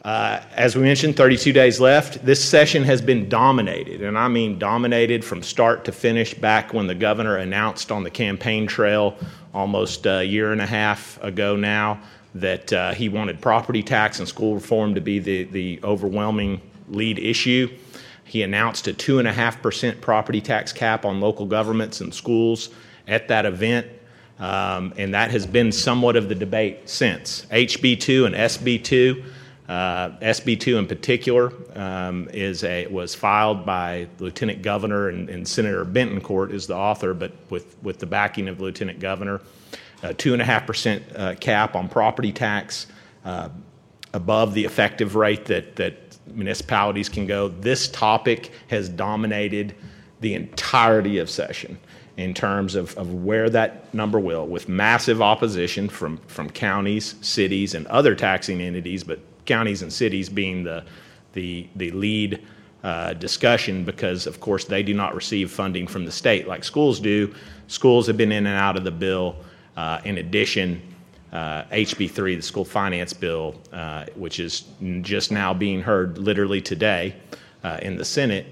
As we mentioned, 32 days left. This session has been dominated, and I mean dominated from start to finish back when the governor announced on the campaign trail almost a year and a half ago now that he wanted property tax and school reform to be the overwhelming lead issue. He announced a 2.5% property tax cap on local governments and schools at that event, and that has been somewhat of the debate since. HB2 and SB2. SB2 in particular was filed by Lieutenant Governor and Senator Bentoncourt is the author, but with the backing of the Lieutenant Governor. 2.5% cap on property tax above the effective rate that municipalities can go. This topic has dominated the entirety of session in terms of where that number will, with massive opposition from counties, cities, and other taxing entities, but counties and cities being the lead discussion because, of course, they do not receive funding from the state like schools do. Schools have been in and out of the bill. In addition, HB3, the school finance bill, which is just now being heard literally today in the Senate,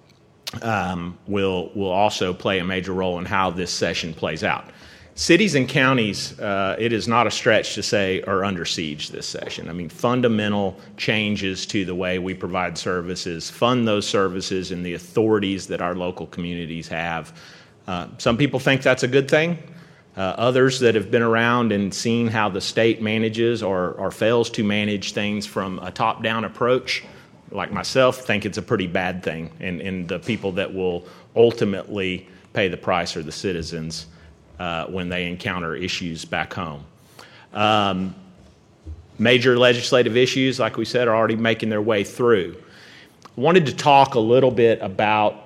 will also play a major role in how this session plays out. Cities and counties, it is not a stretch to say, are under siege this session. I mean, fundamental changes to the way we provide services, fund those services and the authorities that our local communities have. Some people think that's a good thing. Others that have been around and seen how the state manages or fails to manage things from a top-down approach, like myself, think it's a pretty bad thing. And the people that will ultimately pay the price are the citizens when they encounter issues back home. Major legislative issues, like we said, are already making their way through. I wanted to talk a little bit about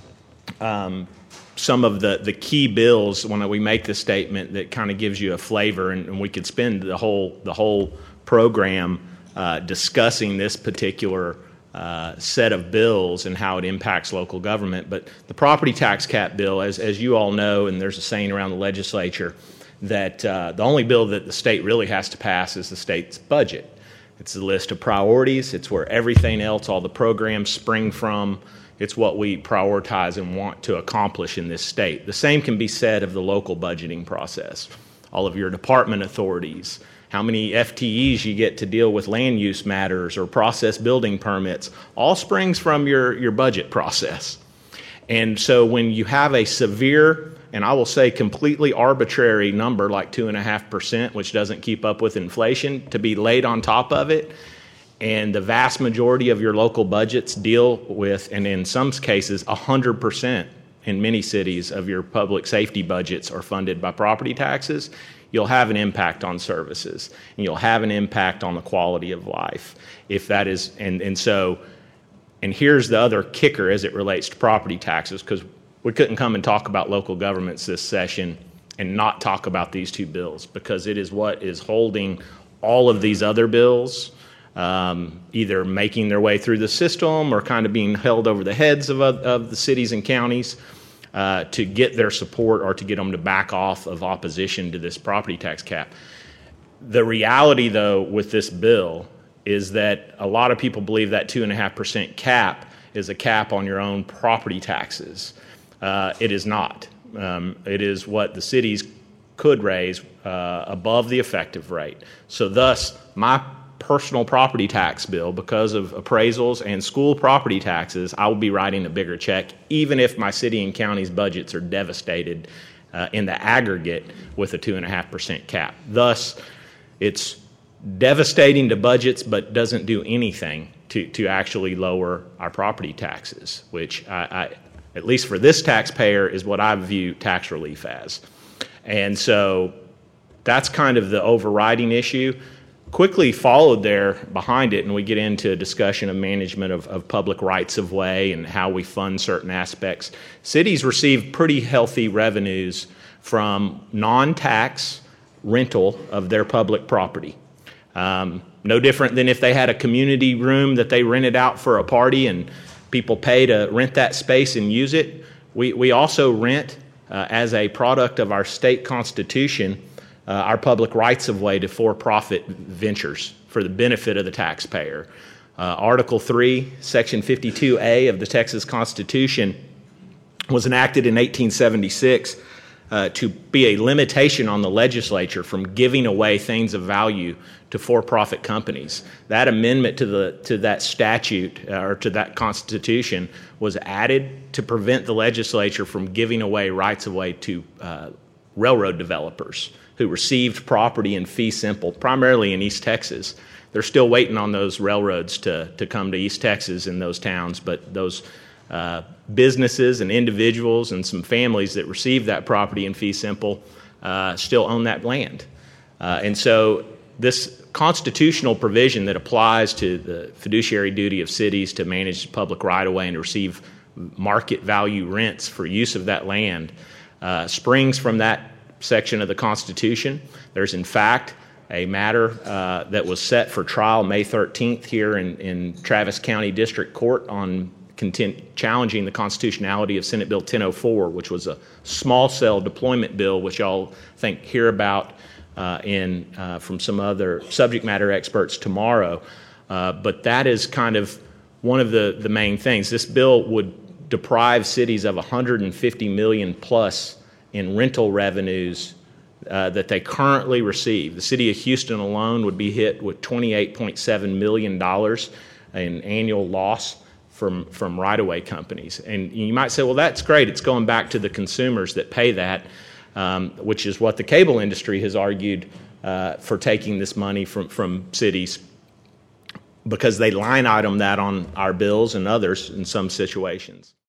some of the key bills when we make the statement that kind of gives you a flavor, and we could spend the whole program discussing this particular set of bills and how it impacts local government. But the property tax cap bill, as you all know, and there's a saying around the legislature, that the only bill that the state really has to pass is the state's budget. It's a list of priorities. It's where everything else, all the programs spring from. It's what we prioritize and want to accomplish in this state. The same can be said of the local budgeting process. All of your department authorities, how many FTEs you get to deal with land use matters or process building permits, all springs from your budget process. And so when you have a severe, and I will say completely arbitrary number like 2.5%, which doesn't keep up with inflation, to be laid on top of it, and the vast majority of your local budgets deal with, and in some cases 100% in many cities of your public safety budgets are funded by property taxes, you'll have an impact on services, and you'll have an impact on the quality of life. If that is, and here's the other kicker as it relates to property taxes, because we couldn't come and talk about local governments this session and not talk about these two bills, because it is what is holding all of these other bills either making their way through the system or kind of being held over the heads of the cities and counties to get their support or to get them to back off of opposition to this property tax cap. The reality, though, with this bill is that a lot of people believe that 2.5% cap is a cap on your own property taxes. It is not. It is what the cities could raise above the effective rate. So thus, my personal property tax bill, because of appraisals and school property taxes, I will be writing a bigger check, even if my city and county's budgets are devastated in the aggregate with a 2.5% cap. Thus, it's devastating to budgets, but doesn't do anything to actually lower our property taxes, which I at least for this taxpayer is what I view tax relief as. And so that's kind of the overriding issue. Quickly followed there behind it, and we get into a discussion of management of public rights of way and how we fund certain aspects. Cities receive pretty healthy revenues from non-tax rental of their public property. No different than if they had a community room that they rented out for a party and people pay to rent that space and use it. We also rent, as a product of our state constitution, our public rights of way to for-profit ventures, for the benefit of the taxpayer. Article 3, Section 52A of the Texas Constitution was enacted in 1876 to be a limitation on the legislature from giving away things of value to for-profit companies. That amendment to that statute or to that Constitution was added to prevent the legislature from giving away rights of way to railroad developers who received property in fee simple, primarily in East Texas. They're still waiting on those railroads to come to East Texas in those towns, but those businesses and individuals and some families that received that property in fee simple still own that land. And so this constitutional provision that applies to the fiduciary duty of cities to manage public right-of-way and to receive market value rents for use of that land springs from that section of the Constitution. There's, in fact, a matter that was set for trial May 13th here in Travis County District Court on challenging the constitutionality of Senate Bill 1004, which was a small cell deployment bill, which y'all hear about from some other subject matter experts tomorrow. But that is kind of one of the main things. This bill would deprive cities of $150 million plus in rental revenues that they currently receive. The city of Houston alone would be hit with $28.7 million in annual loss from right-of-way companies. And you might say, well, that's great. It's going back to the consumers that pay that, which is what the cable industry has argued for taking this money from cities, because they line item that on our bills and others in some situations.